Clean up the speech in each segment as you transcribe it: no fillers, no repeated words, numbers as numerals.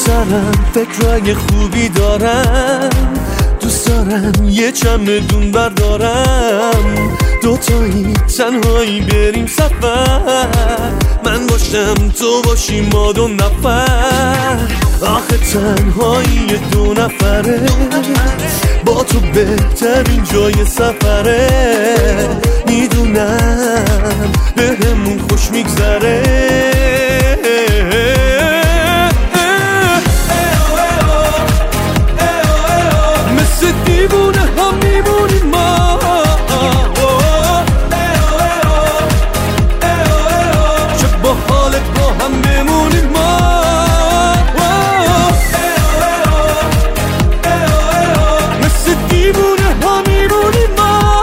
سرم فکرای خوبی دارم، دوست دارم یه چمدون بردارم، دوتایی تنهایی بریم سفر، من باشم تو باشی ما دو نفر. آخه تنهایی دو نفره با تو بهترین جای سفره، میدونم بهمون خوش میگذره. مثل دیوونه هم میمونیم ما، چه با حالت با هم بمونیم ما. مثل دیوونه هم میمونیم ما،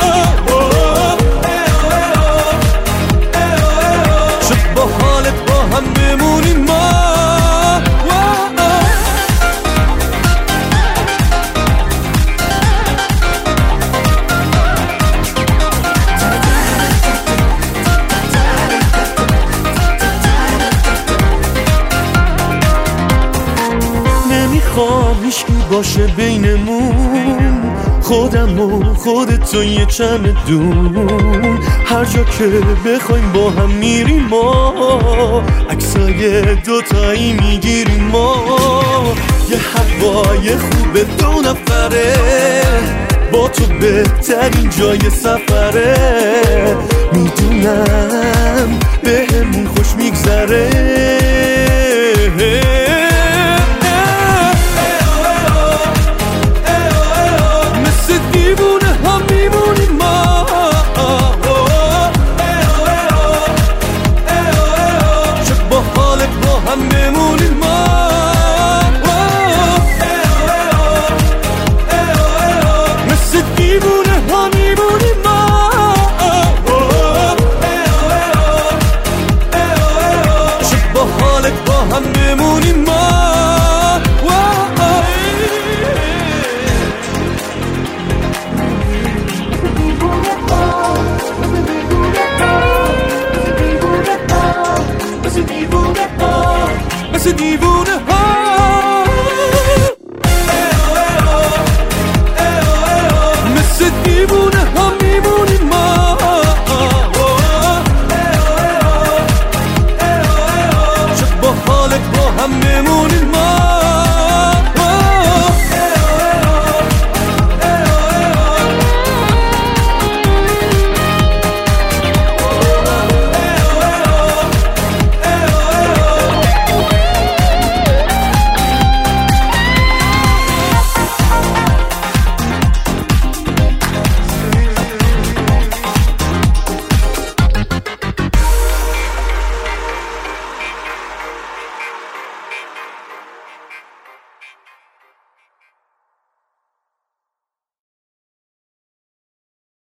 چه با حالت با هم بمونیم ما. نمیخوام هیچکی باشه بینمون، خودم و خودت و یه چمدون، هر جا که بخوایم با هم میریم ما، عکسای دوتایی میگیریم ما. یه هوای خوب دو نفره با تو بهترین جای سفره، میدونم بهمون خوش میگذره. It's a divu.